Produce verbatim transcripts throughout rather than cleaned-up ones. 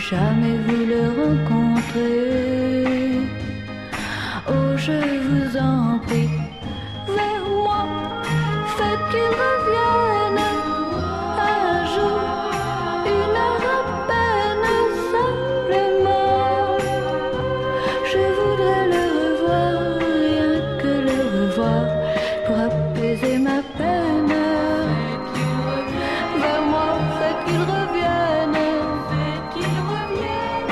jamais vu le rencontrer. Oh, je vous en prie, vers moi, faites qu'il revienne un jour, une heure à peine, simplement. Je voudrais le revoir, rien que le revoir, pour apaiser ma peine. Vers moi, faites qu'il revienne, faites qu'il revienne.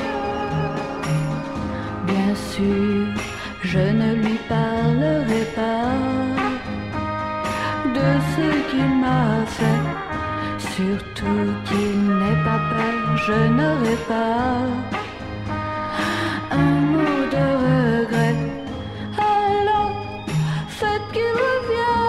Bien sûr, je ne lui parlerai pas de ce qu'il m'a fait, surtout qu'il n'ait pas peur, je n'aurai pas un mot de regret. Alors, faites qu'il revienne.